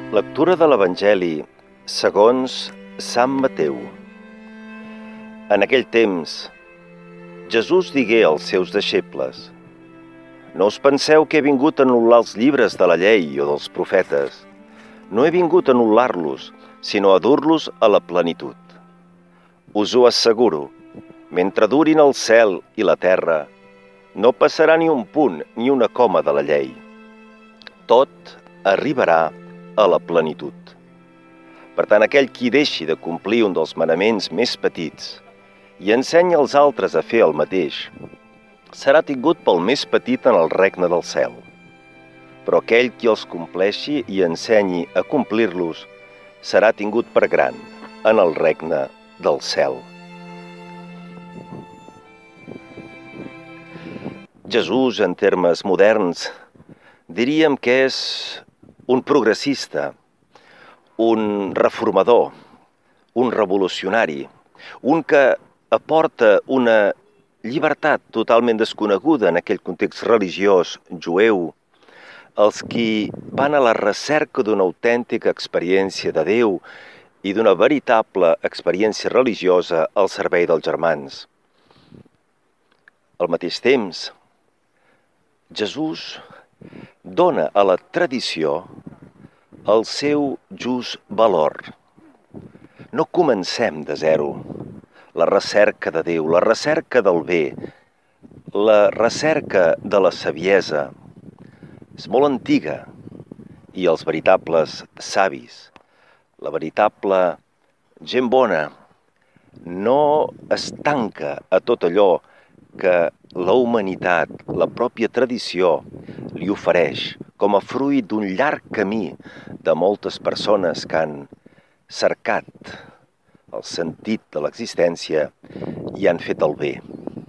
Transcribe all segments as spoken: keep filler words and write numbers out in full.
Lectura de l'Evangeli segons Sant Mateu. En aquell temps, Jesús digué als seus deixebles: No us penseu que he vingut a anul·lar els llibres de la llei o dels profetes. No he vingut a anul·lar-los, sinó a dur-los a la plenitud. Us ho asseguro, mentre durin el cel i la terra, no passarà ni un punt ni una coma de la llei. Tot arribarà a la plenitud. Per tant, aquell qui deixi de complir un dels manaments més petits i ensenya als altres a fer el mateix, serà tingut pel més petit en el regne del cel. Però aquell qui els compleixi i ensenyi a complir-los serà tingut per gran en el regne del cel. Jesús, en termes moderns, diríem que és un progressista, un reformador, un revolucionari, un que aporta una llibertat totalment desconeguda en aquell context religiós jueu, els qui van a la recerca d'una autèntica experiència de Déu i d'una veritable experiència religiosa al servei dels germans. Al mateix temps, Jesús dona a la tradició el seu just valor. No comencem de zero. La recerca de Déu, la recerca del bé, la recerca de la saviesa és molt antiga i els veritables savis, la veritable gent bona, no es tanca a tot allò que la humanitat, la pròpia tradició, li ofereix com a fruit d'un llarg camí de moltes persones que han cercat el sentit de l'existència i han fet el bé.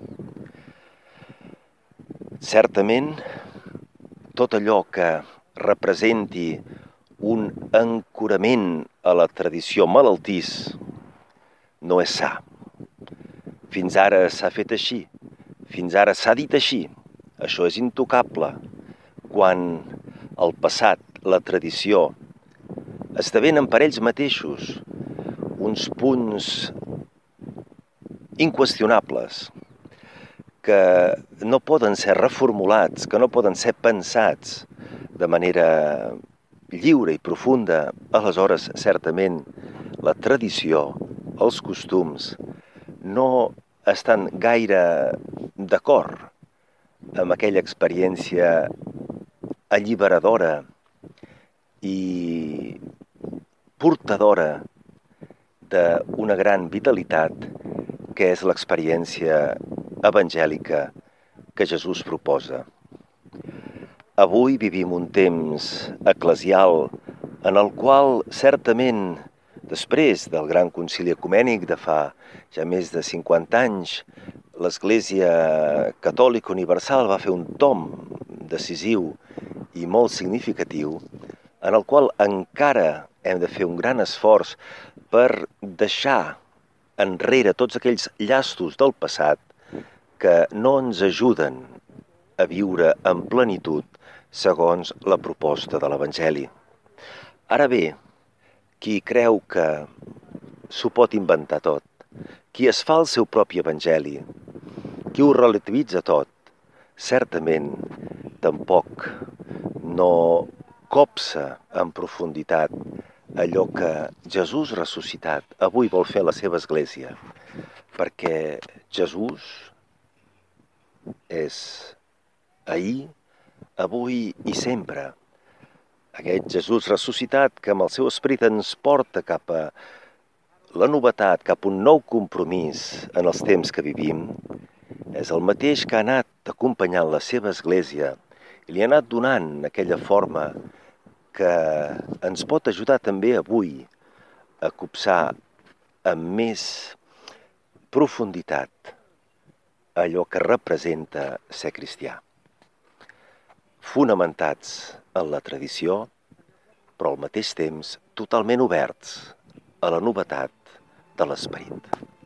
Certament, tot allò que representi un ancorament a la tradició malaltís no és sa. Fins ara s'ha fet així, fins ara s'ha dit així, això és intocable, quan el passat, la tradició, esdevenen per ells mateixos uns punts inqüestionables que no poden ser reformulats, que no poden ser pensats de manera lliure i profunda. Aleshores, certament, la tradició, els costums, no estan gaire d'acord amb aquella experiència alliberadora i portadora d'una gran vitalitat que és l'experiència evangèlica que Jesús proposa. Avui vivim un temps eclesial en el qual certament, després del Gran Concili Ecumènic de fa ja més de cinquanta anys, l'Església Catòlica Universal va fer un tom decisiu i molt significatiu, en el qual encara hem de fer un gran esforç per deixar enrere tots aquells llastros del passat que no ens ajuden a viure en plenitud segons la proposta de l'Evangeli. Ara bé, qui creu que s'ho pot inventar tot, qui es fa el seu propi Evangeli, qui ho relativitza tot, certament tampoc no copsa en profunditat allò que Jesús ressuscitat avui vol fer a la seva església, perquè Jesús és ahir, avui i sempre. Aquest Jesús ressuscitat que amb el seu esperit ens porta cap a la novetat, cap a un nou compromís en els temps que vivim, és el mateix que ha anat acompanyant la seva església i li ha anat donant aquella forma que ens pot ajudar també avui a copsar amb més profunditat allò que representa ser cristià. Fonamentats en la tradició, però al mateix temps totalment oberts a la novetat de l'esperit.